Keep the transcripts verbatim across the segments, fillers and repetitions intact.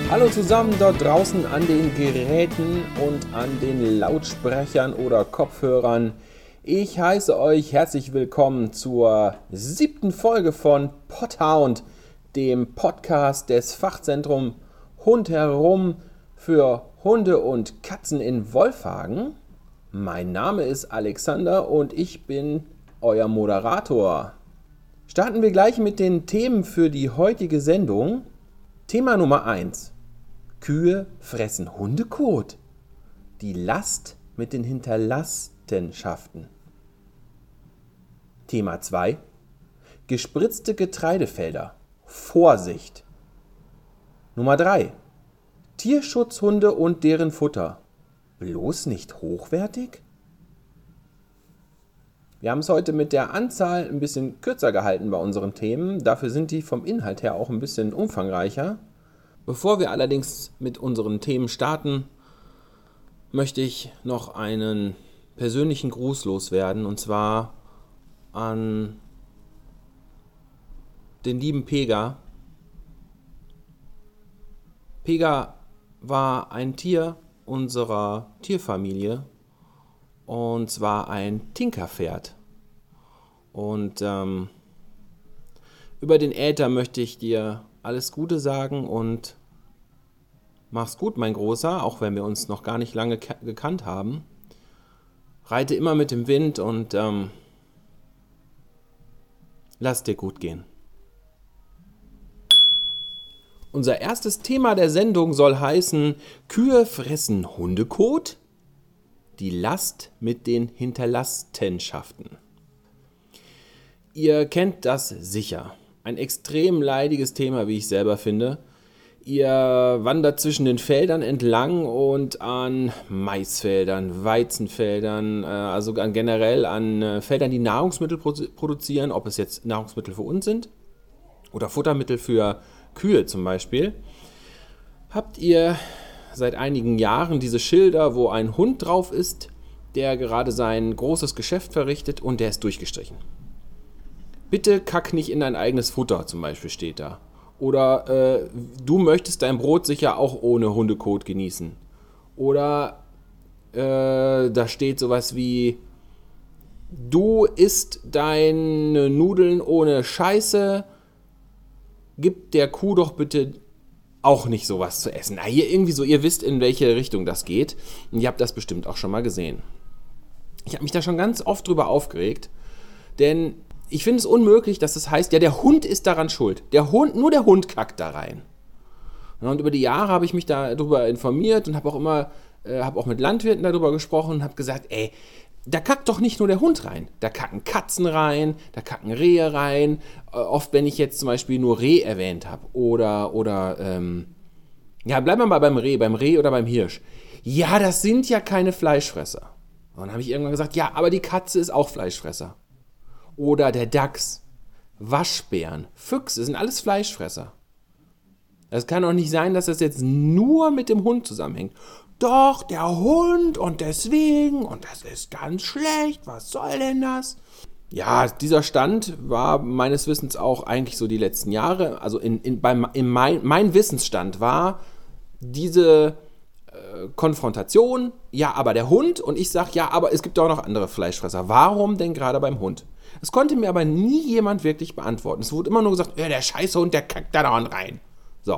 Hallo zusammen dort draußen an den Geräten und an den Lautsprechern oder Kopfhörern. Ich heiße euch herzlich willkommen zur siebten Folge von Podhound, dem Podcast des Fachzentrums Hund herum für Hunde und Katzen in Wolfhagen. Mein Name ist Alexander und ich bin euer Moderator. Starten wir gleich mit den Themen für die heutige Sendung. Thema Nummer eins. Kühe fressen Hundekot. Die Last mit den Hinterlassenschaften. Thema zwei. Gespritzte Getreidefelder. Vorsicht. Nummer drei. Tierschutzhunde und deren Futter. Bloß nicht hochwertig? Wir haben es heute mit der Anzahl ein bisschen kürzer gehalten bei unseren Themen. Dafür sind die vom Inhalt her auch ein bisschen umfangreicher. Bevor wir allerdings mit unseren Themen starten, möchte ich noch einen persönlichen Gruß loswerden, und zwar an den lieben Pega. Pega war ein Tier unserer Tierfamilie, und zwar ein Tinkerpferd. Und ähm, über den Äther möchte ich dir alles Gute sagen und mach's gut, mein Großer, auch wenn wir uns noch gar nicht lange ke- gekannt haben. Reite immer mit dem Wind und ähm, lass dir gut gehen. Unser erstes Thema der Sendung soll heißen: Kühe fressen Hundekot? Die Last mit den Hinterlassenschaften. Ihr kennt das sicher. Ein extrem leidiges Thema, wie ich selber finde. Ihr wandert zwischen den Feldern entlang und an Maisfeldern, Weizenfeldern, also an generell an Feldern, die Nahrungsmittel produzieren, ob es jetzt Nahrungsmittel für uns sind oder Futtermittel für Kühe zum Beispiel. Habt ihr seit einigen Jahren diese Schilder, wo ein Hund drauf ist, der gerade sein großes Geschäft verrichtet und der ist durchgestrichen. Bitte kack nicht in dein eigenes Futter, zum Beispiel steht da. Oder äh, du möchtest dein Brot sicher auch ohne Hundekot genießen. Oder äh, da steht sowas wie: Du isst deine Nudeln ohne Scheiße, gib der Kuh doch bitte auch nicht sowas zu essen. Na, hier irgendwie so, ihr wisst, in welche Richtung das geht. Und ihr habt das bestimmt auch schon mal gesehen. Ich habe mich da schon ganz oft drüber aufgeregt, denn ich finde es unmöglich, dass es heißt, ja, der Hund ist daran schuld. Der Hund, nur der Hund kackt da rein. Und über die Jahre habe ich mich darüber informiert und habe auch immer, äh, habe auch mit Landwirten darüber gesprochen und habe gesagt, ey, da kackt doch nicht nur der Hund rein. Da kacken Katzen rein, da kacken Rehe rein. Äh, oft, wenn ich jetzt zum Beispiel nur Reh erwähnt habe oder, oder, ähm, ja, bleiben wir mal beim Reh, beim Reh oder beim Hirsch. Ja, das sind ja keine Fleischfresser. Und dann habe ich irgendwann gesagt, ja, aber die Katze ist auch Fleischfresser. Oder der Dachs, Waschbären, Füchse sind alles Fleischfresser. Es kann doch nicht sein, dass das jetzt nur mit dem Hund zusammenhängt. Doch, der Hund und deswegen und das ist ganz schlecht, was soll denn das? Ja, dieser Stand war meines Wissens auch eigentlich so die letzten Jahre, also in, in, beim, in mein, mein Wissensstand war diese äh, Konfrontation, ja, aber der Hund, und ich sage, ja, aber es gibt auch noch andere Fleischfresser. Warum denn gerade beim Hund? Das konnte mir aber nie jemand wirklich beantworten. Es wurde immer nur gesagt, ja, der Scheißhund, der kackt da dauernd rein. So.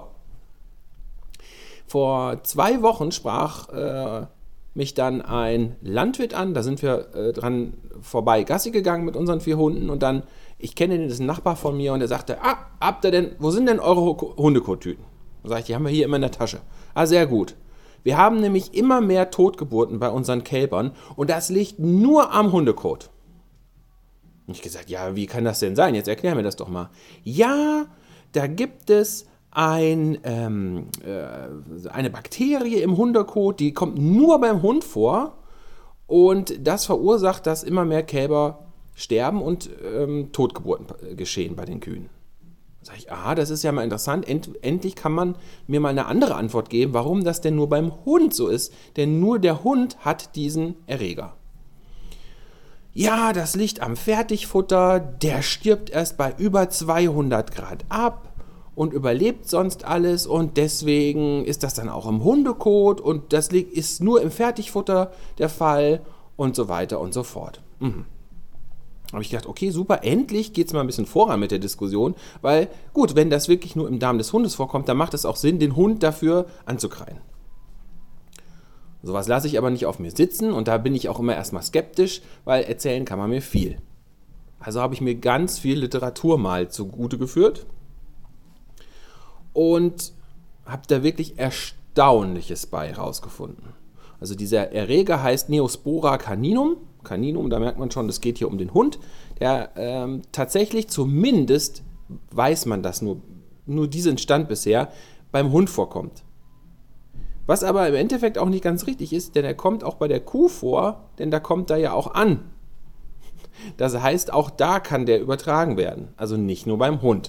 Vor zwei Wochen sprach äh, mich dann ein Landwirt an, da sind wir äh, dran vorbei Gassi gegangen mit unseren vier Hunden und dann, ich kenne den, das ist ein Nachbar von mir und der sagte, ah, habt ihr denn, wo sind denn eure Hundekot-Tüten? Da sage ich, die haben wir hier immer in der Tasche. Ah, sehr gut. Wir haben nämlich immer mehr Totgeburten bei unseren Kälbern und das liegt nur am Hundekot. Und ich gesagt, ja, wie kann das denn sein? Jetzt erklär mir das doch mal. Ja, da gibt es ein, ähm, äh, eine Bakterie im Hundekot, die kommt nur beim Hund vor und das verursacht, dass immer mehr Kälber sterben und ähm, Totgeburten geschehen bei den Kühen. Da sage ich, aha, das ist ja mal interessant. End, endlich kann man mir mal eine andere Antwort geben, warum das denn nur beim Hund so ist. Denn nur der Hund hat diesen Erreger. Ja, das liegt am Fertigfutter, der stirbt erst bei über zweihundert Grad ab und überlebt sonst alles und deswegen ist das dann auch im Hundekot und das ist nur im Fertigfutter der Fall und so weiter und so fort. Mhm. Habe ich gedacht, okay, super, endlich geht es mal ein bisschen voran mit der Diskussion, weil gut, wenn das wirklich nur im Darm des Hundes vorkommt, dann macht es auch Sinn, den Hund dafür anzukreien. Sowas lasse ich aber nicht auf mir sitzen und da bin ich auch immer erstmal skeptisch, weil erzählen kann man mir viel. Also habe ich mir ganz viel Literatur mal zugute geführt und habe da wirklich Erstaunliches bei rausgefunden. Also dieser Erreger heißt Neospora caninum. Caninum, da merkt man schon, es geht hier um den Hund. Der ähm, tatsächlich, zumindest weiß man das nur, nur diesen Stand bisher, beim Hund vorkommt. Was aber im Endeffekt auch nicht ganz richtig ist, denn er kommt auch bei der Kuh vor, denn da kommt er ja auch an. Das heißt, auch da kann der übertragen werden, also nicht nur beim Hund.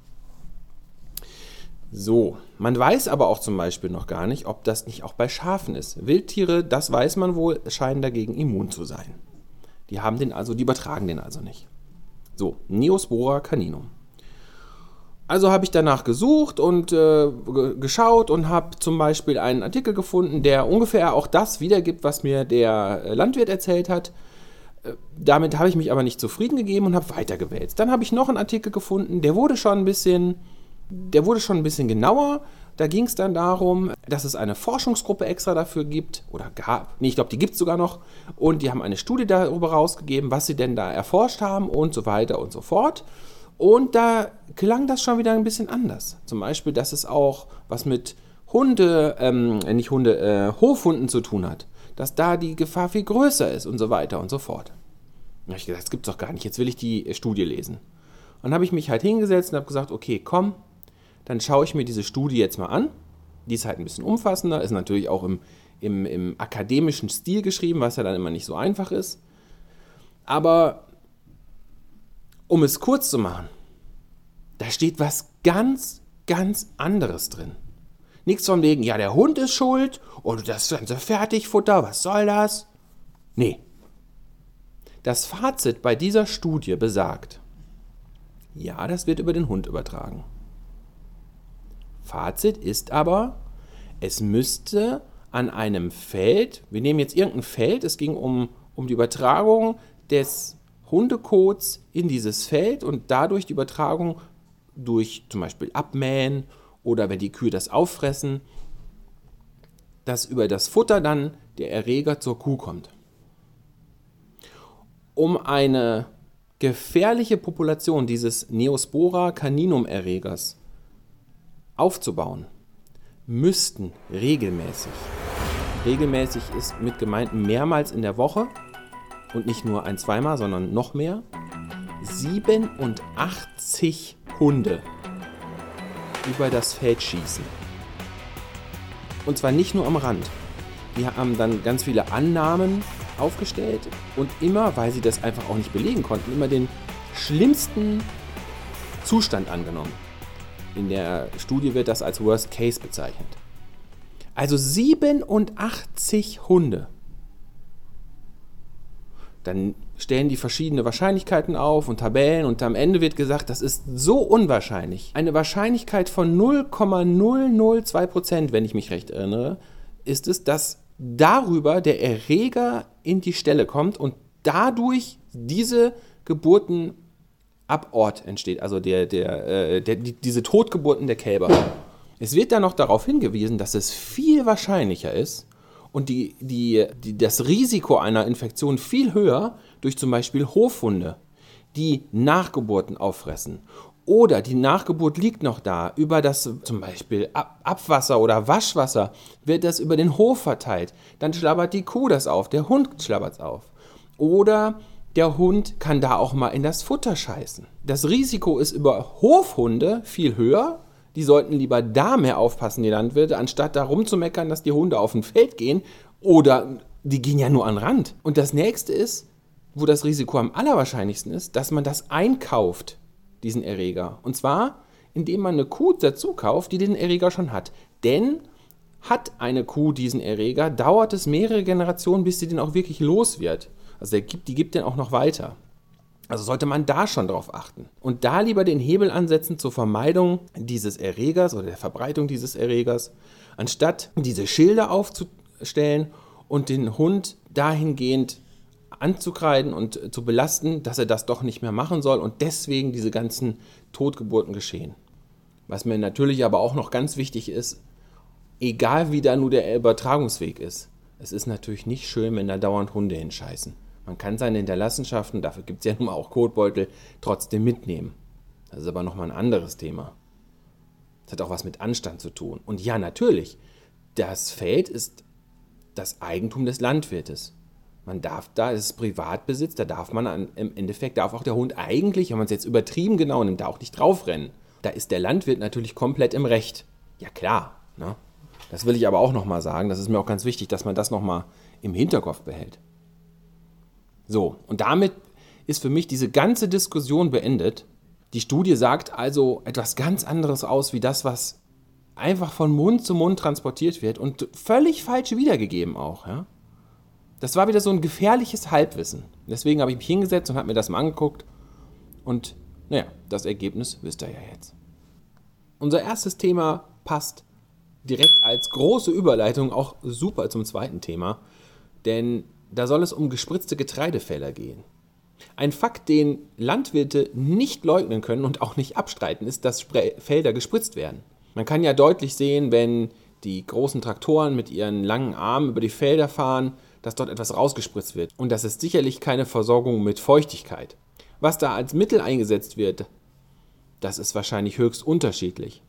So, man weiß aber auch zum Beispiel noch gar nicht, ob das nicht auch bei Schafen ist. Wildtiere, das weiß man wohl, scheinen dagegen immun zu sein. Die haben den also, die übertragen den also nicht. So, Neospora caninum. Also habe ich danach gesucht und äh, g- geschaut und habe zum Beispiel einen Artikel gefunden, der ungefähr auch das wiedergibt, was mir der äh, Landwirt erzählt hat. Äh, damit habe ich mich aber nicht zufrieden gegeben und habe weitergewälzt. Dann habe ich noch einen Artikel gefunden, der wurde schon ein bisschen... Der wurde schon ein bisschen genauer. Da ging es dann darum, dass es eine Forschungsgruppe extra dafür gibt, oder gab, nee, ich glaube, die gibt es sogar noch, und die haben eine Studie darüber rausgegeben, was sie denn da erforscht haben und so weiter und so fort. Und da klang das schon wieder ein bisschen anders. Zum Beispiel, dass es auch was mit Hunde, ähm, nicht Hunde, äh, Hofhunden zu tun hat, dass da die Gefahr viel größer ist und so weiter und so fort. Da habe ich gesagt, das gibt's doch gar nicht, jetzt will ich die Studie lesen. Und dann habe ich mich halt hingesetzt und habe gesagt, okay, komm, dann schaue ich mir diese Studie jetzt mal an. Die ist halt ein bisschen umfassender, ist natürlich auch im, im, im akademischen Stil geschrieben, was ja dann immer nicht so einfach ist. Aber um es kurz zu machen, da steht was ganz, ganz anderes drin. Nichts von wegen, ja, der Hund ist schuld und das ganze Fertigfutter, was soll das? Nee. Das Fazit bei dieser Studie besagt, ja, das wird über den Hund übertragen. Fazit ist aber, es müsste an einem Feld, wir nehmen jetzt irgendein Feld, es ging um, um die Übertragung des Hundekots in dieses Feld und dadurch die Übertragung durch zum Beispiel Abmähen oder wenn die Kühe das auffressen, dass über das Futter dann der Erreger zur Kuh kommt. Um eine gefährliche Population dieses Neospora caninum Erregers aufzubauen, müssten regelmäßig, regelmäßig ist mit gemeint mehrmals in der Woche und nicht nur ein-, zweimal, sondern noch mehr, siebenundachtzig Hunde über das Feld schießen. Und zwar nicht nur am Rand. Die haben dann ganz viele Annahmen aufgestellt und immer, weil sie das einfach auch nicht belegen konnten, immer den schlimmsten Zustand angenommen. In der Studie wird das als Worst Case bezeichnet. Also siebenundachtzig Hunde. Dann stellen die verschiedene Wahrscheinlichkeiten auf und Tabellen und am Ende wird gesagt, das ist so unwahrscheinlich. Eine Wahrscheinlichkeit von null Komma null null zwei Prozent, wenn ich mich recht erinnere, ist es, dass darüber der Erreger in die Stelle kommt und dadurch diese Geburten ab Ort entsteht, also der, der, äh, der, die, diese Totgeburten der Kälber. Es wird dann noch darauf hingewiesen, dass es viel wahrscheinlicher ist und die, die, die, das Risiko einer Infektion viel höher durch zum Beispiel Hofhunde, die Nachgeburten auffressen. Oder die Nachgeburt liegt noch da, über das zum Beispiel Ab- Abwasser oder Waschwasser wird das über den Hof verteilt. Dann schlabbert die Kuh das auf, der Hund schlabbert es auf. Oder der Hund kann da auch mal in das Futter scheißen. Das Risiko ist über Hofhunde viel höher. Die sollten lieber da mehr aufpassen, die Landwirte, anstatt da rumzumeckern, dass die Hunde auf ein Feld gehen. Oder die gehen ja nur an den Rand. Und das nächste ist, wo das Risiko am allerwahrscheinlichsten ist, dass man das einkauft, diesen Erreger. Und zwar, indem man eine Kuh dazu kauft, die den Erreger schon hat. Denn hat eine Kuh diesen Erreger, dauert es mehrere Generationen, bis sie den auch wirklich los wird. Also der gibt, die gibt den auch noch weiter. Also sollte man da schon drauf achten. Und da lieber den Hebel ansetzen zur Vermeidung dieses Erregers oder der Verbreitung dieses Erregers, anstatt diese Schilder aufzustellen und den Hund dahingehend anzukreiden und zu belasten, dass er das doch nicht mehr machen soll und deswegen diese ganzen Totgeburten geschehen. Was mir natürlich aber auch noch ganz wichtig ist, egal wie da nur der Übertragungsweg ist, es ist natürlich nicht schön, wenn da dauernd Hunde hinscheißen. Man kann seine Hinterlassenschaften, dafür gibt es ja nun mal auch Kotbeutel, trotzdem mitnehmen. Das ist aber nochmal ein anderes Thema. Das hat auch was mit Anstand zu tun. Und ja, natürlich, das Feld ist das Eigentum des Landwirtes. Man darf da, es ist Privatbesitz, da darf man an, im Endeffekt, darf auch der Hund eigentlich, wenn man es jetzt übertrieben genau nimmt, da auch nicht draufrennen. Da ist der Landwirt natürlich komplett im Recht. Ja klar, ne? Das will ich aber auch nochmal sagen, das ist mir auch ganz wichtig, dass man das nochmal im Hinterkopf behält. So, und damit ist für mich diese ganze Diskussion beendet. Die Studie sagt also etwas ganz anderes aus, wie das, was einfach von Mund zu Mund transportiert wird und völlig falsch wiedergegeben auch. Ja? Das war wieder so ein gefährliches Halbwissen. Deswegen habe ich mich hingesetzt und habe mir das mal angeguckt. Und naja, das Ergebnis wisst ihr ja jetzt. Unser erstes Thema passt direkt als große Überleitung auch super zum zweiten Thema, denn da soll es um gespritzte Getreidefelder gehen. Ein Fakt, den Landwirte nicht leugnen können und auch nicht abstreiten, ist, dass Felder gespritzt werden. Man kann ja deutlich sehen, wenn die großen Traktoren mit ihren langen Armen über die Felder fahren, dass dort etwas rausgespritzt wird. Und das ist sicherlich keine Versorgung mit Feuchtigkeit. Was da als Mittel eingesetzt wird, das ist wahrscheinlich höchst unterschiedlich.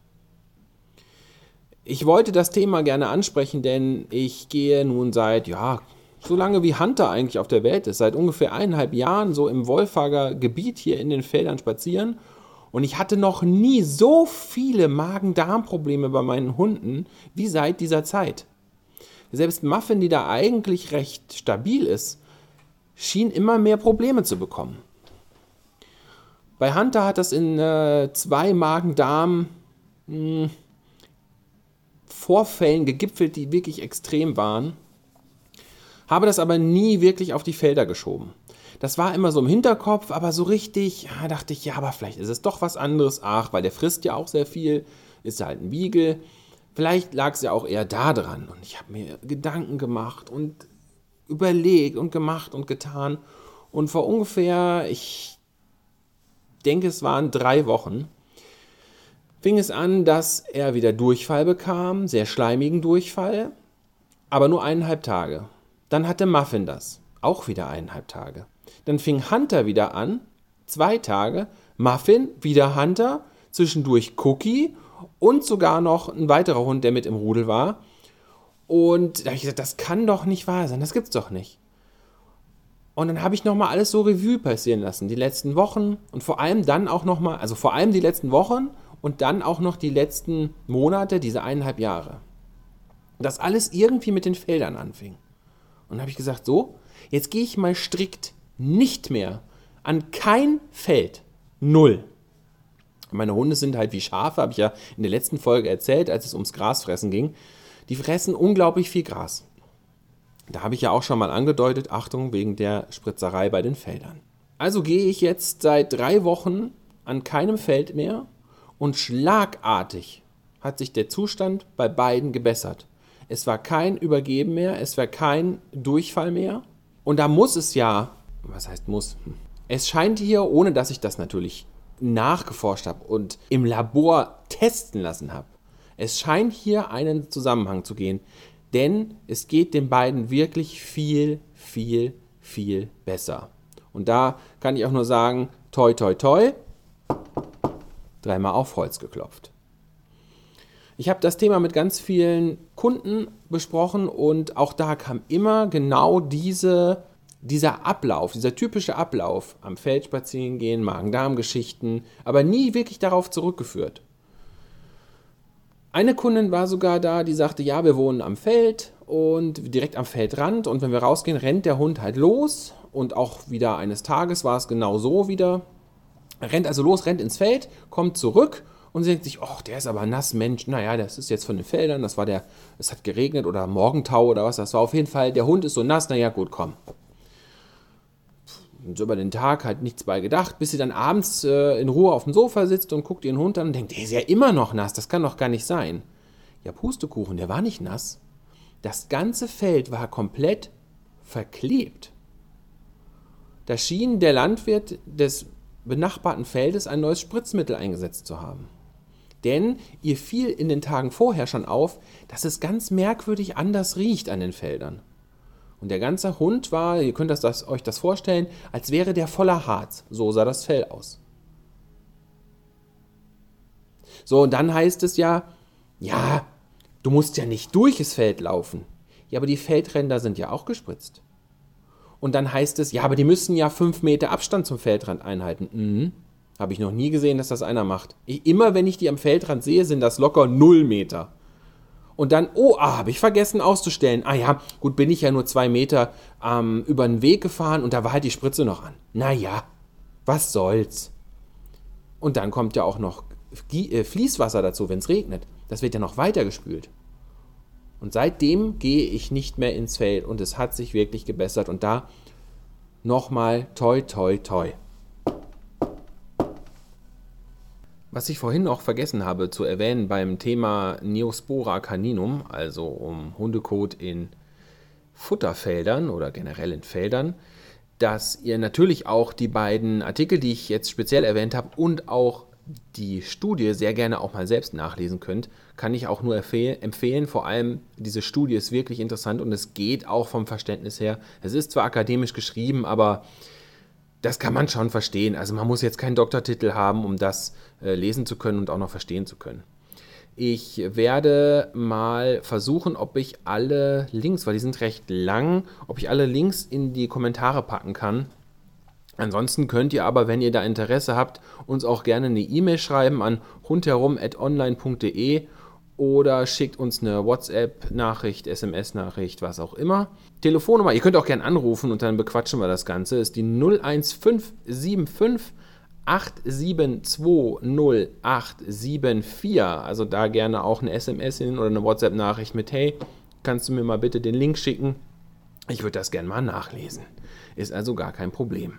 Ich wollte das Thema gerne ansprechen, denn ich gehe nun seit, ja, so lange wie Hunter eigentlich auf der Welt ist, seit ungefähr eineinhalb Jahren so im Wolfager Gebiet hier in den Feldern spazieren. Und ich hatte noch nie so viele Magen-Darm-Probleme bei meinen Hunden wie seit dieser Zeit. Selbst Muffin, die da eigentlich recht stabil ist, schien immer mehr Probleme zu bekommen. Bei Hunter hat das in äh, zwei Magen-Darm mh, Vorfällen gegipfelt, die wirklich extrem waren. Habe das aber nie wirklich auf die Felder geschoben. Das war immer so im Hinterkopf, aber so richtig, ja, dachte ich, ja, aber vielleicht ist es doch was anderes. Ach, weil der frisst ja auch sehr viel, ist halt ein Beagle. Vielleicht lag es ja auch eher da dran. Und ich habe mir Gedanken gemacht und überlegt und gemacht und getan. Und vor ungefähr, ich denke, es waren drei Wochen, fing es an, dass er wieder Durchfall bekam, sehr schleimigen Durchfall, aber nur eineinhalb Tage. Dann hatte Muffin das, auch wieder eineinhalb Tage. Dann fing Hunter wieder an, zwei Tage, Muffin, wieder Hunter, zwischendurch Cookie und sogar noch ein weiterer Hund, der mit im Rudel war. Und da habe ich gesagt, das kann doch nicht wahr sein, das gibt's doch nicht. Und dann habe ich nochmal alles so Revue passieren lassen, die letzten Wochen und vor allem dann auch nochmal, also vor allem die letzten Wochen und dann auch noch die letzten Monate, diese eineinhalb Jahre. Das alles irgendwie mit den Feldern anfing. Und dann habe ich gesagt, so, jetzt gehe ich mal strikt nicht mehr an kein Feld. Null. Meine Hunde sind halt wie Schafe, habe ich ja in der letzten Folge erzählt, als es ums Grasfressen ging. Die fressen unglaublich viel Gras. Da habe ich ja auch schon mal angedeutet, Achtung, wegen der Spritzerei bei den Feldern. Also gehe ich jetzt seit drei Wochen an keinem Feld mehr und schlagartig hat sich der Zustand bei beiden gebessert. Es war kein Übergeben mehr, es war kein Durchfall mehr. Und da muss es ja, was heißt muss? Es scheint hier, ohne dass ich das natürlich nachgeforscht habe und im Labor testen lassen habe, es scheint hier einen Zusammenhang zu gehen. Denn es geht den beiden wirklich viel, viel, viel besser. Und da kann ich auch nur sagen, toi, toi, toi, dreimal auf Holz geklopft. Ich habe das Thema mit ganz vielen Kunden besprochen und auch da kam immer genau diese, dieser Ablauf, dieser typische Ablauf am Feld spazieren gehen, Magen-Darm-Geschichten, aber nie wirklich darauf zurückgeführt. Eine Kundin war sogar da, die sagte, ja, wir wohnen am Feld und direkt am Feldrand und wenn wir rausgehen, rennt der Hund halt los und auch wieder eines Tages war es genau so wieder. Er rennt also los, rennt ins Feld, kommt zurück und sie denkt sich, ach, der ist aber nass, Mensch, naja, das ist jetzt von den Feldern, das war der, es hat geregnet oder Morgentau oder was, das war auf jeden Fall, der Hund ist so nass, naja, gut, komm. Und so über den Tag halt nichts bei gedacht, bis sie dann abends äh, in Ruhe auf dem Sofa sitzt und guckt ihren Hund an und denkt, der ist ja immer noch nass, das kann doch gar nicht sein. Ja, Pustekuchen, der war nicht nass. Das ganze Feld war komplett verklebt. Da schien der Landwirt des benachbarten Feldes ein neues Spritzmittel eingesetzt zu haben. Denn ihr fiel in den Tagen vorher schon auf, dass es ganz merkwürdig anders riecht an den Feldern. Und der ganze Hund war, ihr könnt das, das, euch das vorstellen, als wäre der voller Harz. So sah das Fell aus. So, und dann heißt es ja, ja, du musst ja nicht durch das Feld laufen. Ja, aber die Feldränder sind ja auch gespritzt. Und dann heißt es, ja, aber die müssen ja fünf Meter Abstand zum Feldrand einhalten. Mhm. Habe ich noch nie gesehen, dass das einer macht. Ich, immer wenn ich die am Feldrand sehe, sind das locker null Meter. Und dann, oh, ah, habe ich vergessen auszustellen. Ah ja, gut, bin ich ja nur zwei Meter ähm, über den Weg gefahren und da war halt die Spritze noch an. Naja, was soll's. Und dann kommt ja auch noch Fließwasser dazu, wenn es regnet. Das wird ja noch weiter gespült. Und seitdem gehe ich nicht mehr ins Feld und es hat sich wirklich gebessert. Und da nochmal toi, toi, toi. Was ich vorhin noch vergessen habe zu erwähnen beim Thema Neospora caninum, also um Hundekot in Futterfeldern oder generell in Feldern, dass ihr natürlich auch die beiden Artikel, die ich jetzt speziell erwähnt habe und auch die Studie sehr gerne auch mal selbst nachlesen könnt, kann ich auch nur empfehlen. Vor allem diese Studie ist wirklich interessant und es geht auch vom Verständnis her. Es ist zwar akademisch geschrieben, aber das kann man schon verstehen. Also man muss jetzt keinen Doktortitel haben, um das äh, lesen zu können und auch noch verstehen zu können. Ich werde mal versuchen, ob ich alle Links, weil die sind recht lang, ob ich alle Links in die Kommentare packen kann. Ansonsten könnt ihr aber, wenn ihr da Interesse habt, uns auch gerne eine E-Mail schreiben an rundherum at online punkt de oder schickt uns eine WhatsApp-Nachricht, S M S-Nachricht, was auch immer. Telefonnummer, ihr könnt auch gerne anrufen und dann bequatschen wir das Ganze, ist die null eins fünf sieben fünf acht sieben zwei null acht sieben vier. Also da gerne auch eine S M S hin oder eine WhatsApp-Nachricht mit, hey, kannst du mir mal bitte den Link schicken? Ich würde das gerne mal nachlesen. Ist also gar kein Problem.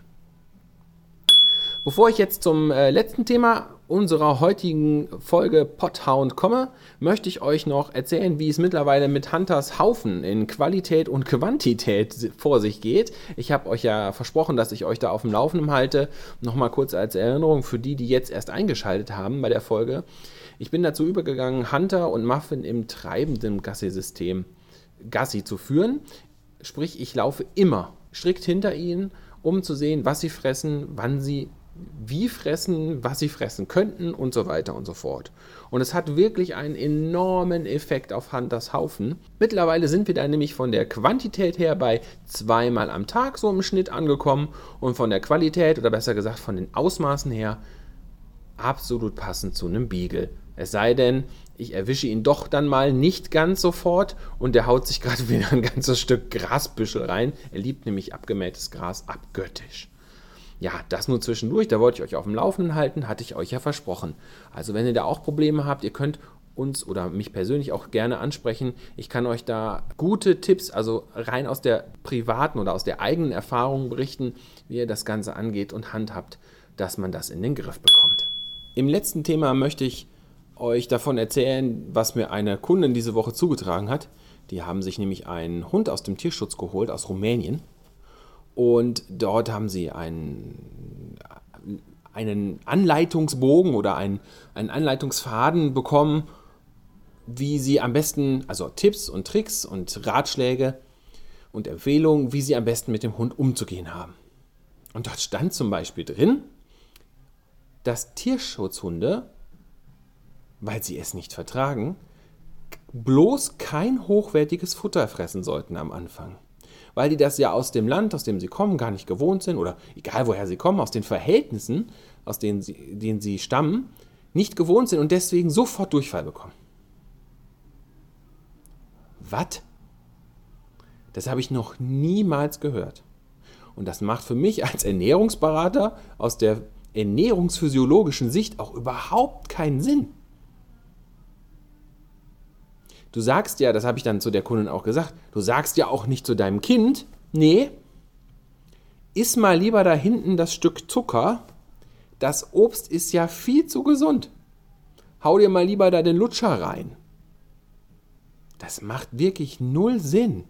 Bevor ich jetzt zum äh, letzten Thema unserer heutigen Folge Podhound komme, möchte ich euch noch erzählen, wie es mittlerweile mit Hunters Haufen in Qualität und Quantität vor sich geht. Ich habe euch ja versprochen, dass ich euch da auf dem Laufenden halte. Nochmal kurz als Erinnerung für die, die jetzt erst eingeschaltet haben bei der Folge. Ich bin dazu übergegangen, Hunter und Muffin im treibenden Gassi-System Gassi zu führen. Sprich, ich laufe immer strikt hinter ihnen, um zu sehen, was sie fressen, wann sie wie fressen, was sie fressen könnten und so weiter und so fort. Und es hat wirklich einen enormen Effekt auf Hunters Haufen. Mittlerweile sind wir da nämlich von der Quantität her bei zweimal am Tag so im Schnitt angekommen und von der Qualität oder besser gesagt von den Ausmaßen her absolut passend zu einem Beagle. Es sei denn, ich erwische ihn doch dann mal nicht ganz sofort und der haut sich gerade wieder ein ganzes Stück Grasbüschel rein. Er liebt nämlich abgemähtes Gras abgöttisch. Ja, das nur zwischendurch, da wollte ich euch auf dem Laufenden halten, hatte ich euch ja versprochen. Also wenn ihr da auch Probleme habt, ihr könnt uns oder mich persönlich auch gerne ansprechen. Ich kann euch da gute Tipps, also rein aus der privaten oder aus der eigenen Erfahrung berichten, wie ihr das Ganze angeht und handhabt, dass man das in den Griff bekommt. Im letzten Thema möchte ich euch davon erzählen, was mir eine Kundin diese Woche zugetragen hat. Die haben sich nämlich einen Hund aus dem Tierschutz geholt, aus Rumänien. Und dort haben sie einen, einen Anleitungsbogen oder einen, einen Anleitungsfaden bekommen, wie sie am besten, also Tipps und Tricks und Ratschläge und Empfehlungen, wie sie am besten mit dem Hund umzugehen haben. Und dort stand zum Beispiel drin, dass Tierschutzhunde, weil sie es nicht vertragen, bloß kein hochwertiges Futter fressen sollten am Anfang. Weil die das ja aus dem Land, aus dem sie kommen, gar nicht gewohnt sind oder egal woher sie kommen, aus den Verhältnissen, aus denen sie, denen sie stammen, nicht gewohnt sind und deswegen sofort Durchfall bekommen. Was? Das habe ich noch niemals gehört. Und das macht für mich als Ernährungsberater aus der ernährungsphysiologischen Sicht auch überhaupt keinen Sinn. Du sagst ja, das habe ich dann zu der Kundin auch gesagt, du sagst ja auch nicht zu deinem Kind, nee, iss mal lieber da hinten das Stück Zucker. Das Obst ist ja viel zu gesund. Hau dir mal lieber da den Lutscher rein. Das macht wirklich null Sinn.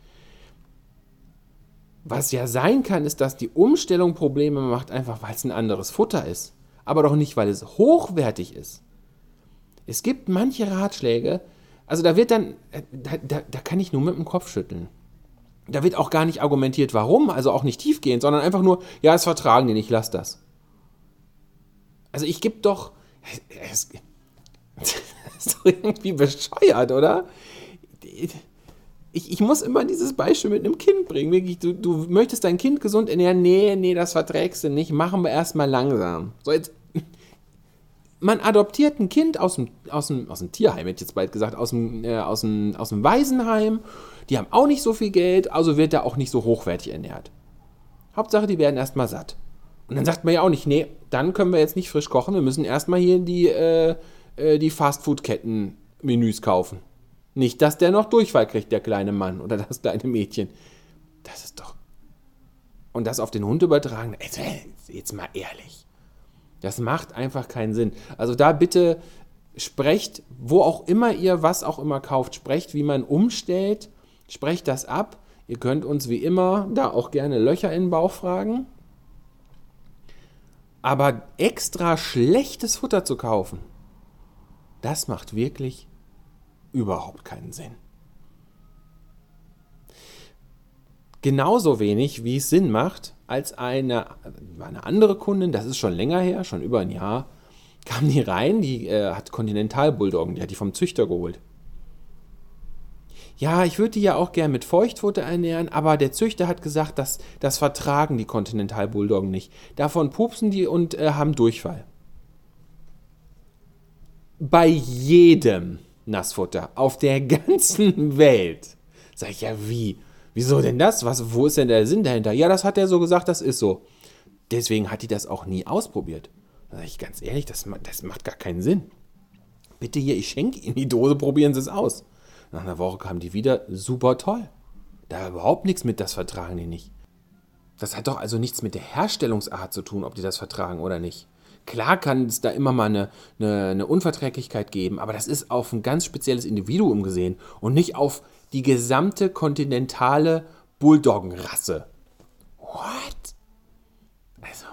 Was ja sein kann, ist, dass die Umstellung Probleme macht, einfach weil es ein anderes Futter ist. Aber doch nicht, weil es hochwertig ist. Es gibt manche Ratschläge, also da wird dann, da, da, da kann ich nur mit dem Kopf schütteln. Da wird auch gar nicht argumentiert, warum, also auch nicht tiefgehend, sondern einfach nur, ja, es vertragen die nicht, lass das. Also ich gebe doch, es, das ist doch irgendwie bescheuert, oder? Ich, ich muss immer dieses Beispiel mit einem Kind bringen. Wirklich, du, du möchtest dein Kind gesund ernähren? Nee, nee, das verträgst du nicht. Machen wir erstmal langsam. So, jetzt, man adoptiert ein Kind aus dem, aus dem, aus dem Tierheim, hätte ich jetzt bald gesagt, aus dem, äh, aus dem, aus dem Waisenheim. Die haben auch nicht so viel Geld, also wird er auch nicht so hochwertig ernährt. Hauptsache, die werden erstmal satt. Und dann sagt man ja auch nicht, nee, dann können wir jetzt nicht frisch kochen. Wir müssen erstmal hier die, äh, äh, die Fastfood-Ketten-Menüs kaufen. Nicht, dass der noch Durchfall kriegt, der kleine Mann oder das kleine Mädchen. Das ist doch... Und das auf den Hund übertragen, jetzt mal ehrlich. Das macht einfach keinen Sinn. Also da bitte sprecht, wo auch immer ihr was auch immer kauft, sprecht, wie man umstellt, sprecht das ab. Ihr könnt uns wie immer da auch gerne Löcher in den Bauch fragen. Aber extra schlechtes Futter zu kaufen, das macht wirklich überhaupt keinen Sinn. Genauso wenig, wie es Sinn macht, als eine, eine andere Kundin, das ist schon länger her, schon über ein Jahr, kam die rein, die äh, hat Continental-Bulldoggen, die hat die vom Züchter geholt. Ja, ich würde die ja auch gern mit Feuchtfutter ernähren, aber der Züchter hat gesagt, dass, das vertragen die Continental-Bulldoggen nicht. Davon pupsen die und äh, haben Durchfall. Bei jedem Nassfutter auf der ganzen Welt. Sag ich, ja wie? Wieso denn das? Was, wo ist denn der Sinn dahinter? Ja, das hat er so gesagt, das ist so. Deswegen hat die das auch nie ausprobiert. Da sag ich ganz ehrlich, das, das macht gar keinen Sinn. Bitte hier, ich schenke Ihnen die Dose, probieren Sie es aus. Nach einer Woche kam die wieder, super toll. Da war überhaupt nichts mit, das vertragen die nicht. Das hat doch also nichts mit der Herstellungsart zu tun, ob die das vertragen oder nicht. Klar kann es da immer mal eine, eine, eine Unverträglichkeit geben, aber das ist auf ein ganz spezielles Individuum gesehen und nicht auf die gesamte kontinentale Bulldoggenrasse. What? Also.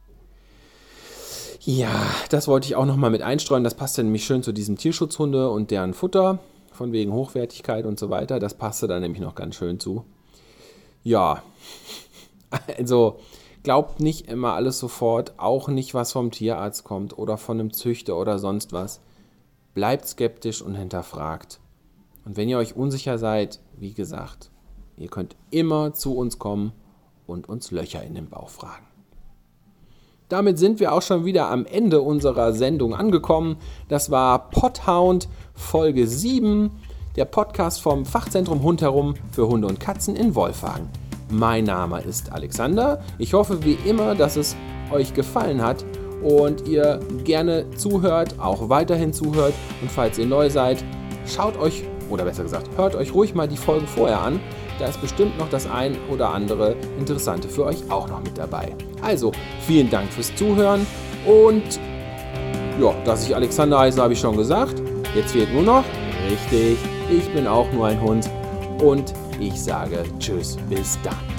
Ja, das wollte ich auch nochmal mit einstreuen. Das passte nämlich schön zu diesem Tierschutzhunde und deren Futter, von wegen Hochwertigkeit und so weiter. Das passte da nämlich noch ganz schön zu. Ja, also glaubt nicht immer alles sofort, auch nicht, was vom Tierarzt kommt oder von einem Züchter oder sonst was. Bleibt skeptisch und hinterfragt. Und wenn ihr euch unsicher seid, wie gesagt, ihr könnt immer zu uns kommen und uns Löcher in den Bauch fragen. Damit sind wir auch schon wieder am Ende unserer Sendung angekommen. Das war Podhound Folge sieben, der Podcast vom Fachzentrum Hund herum für Hunde und Katzen in Wolfhagen. Mein Name ist Alexander. Ich hoffe wie immer, dass es euch gefallen hat und ihr gerne zuhört, auch weiterhin zuhört. Und falls ihr neu seid, schaut euch, oder besser gesagt, hört euch ruhig mal die Folgen vorher an. Da ist bestimmt noch das ein oder andere Interessante für euch auch noch mit dabei. Also, vielen Dank fürs Zuhören und ja, dass ich Alexander heiße, habe ich schon gesagt. Jetzt fehlt nur noch, richtig, ich bin auch nur ein Hund und ich sage Tschüss, bis dann.